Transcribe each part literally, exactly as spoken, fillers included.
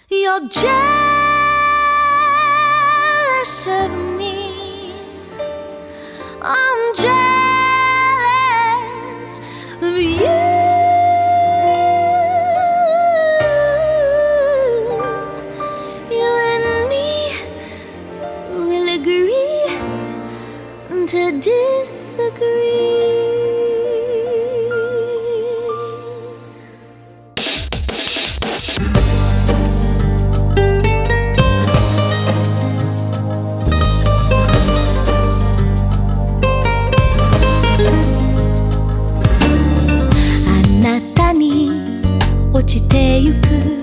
You're jealous of me. I'm jealous of you. You and me will agree to disagree.落ちてゆく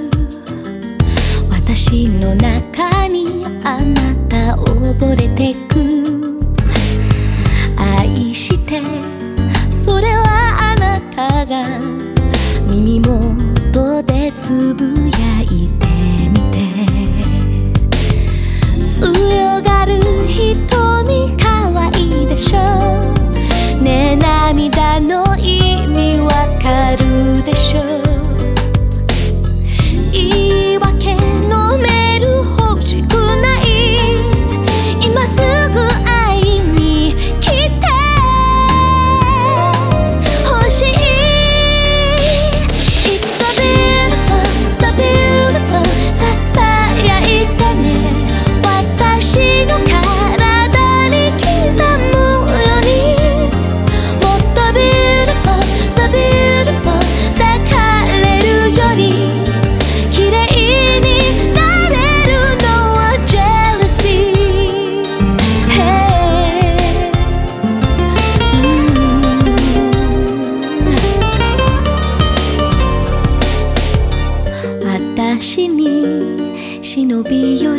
私の中にあなた溺れてく。愛してそれはあなたが耳元でつぶやいてみて。強がる瞳かわいいでしょねえ、涙の意味わかるでしょ。言い訳飲める欲しくない。今すぐ会いに来て欲しい。 It's so beautiful, so beautiful ささやいてね。私の体に刻むようにもっと beautiful, so beautiful 抱かれるより私に忍び寄る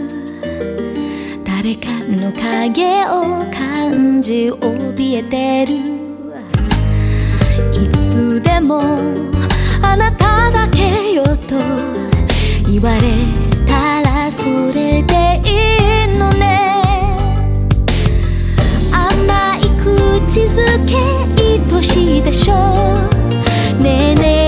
誰かの影を感じ怯えてる。いつでもあなただけよと言われたらそれでいいのね。甘い口づけ愛しいでしょねえねえ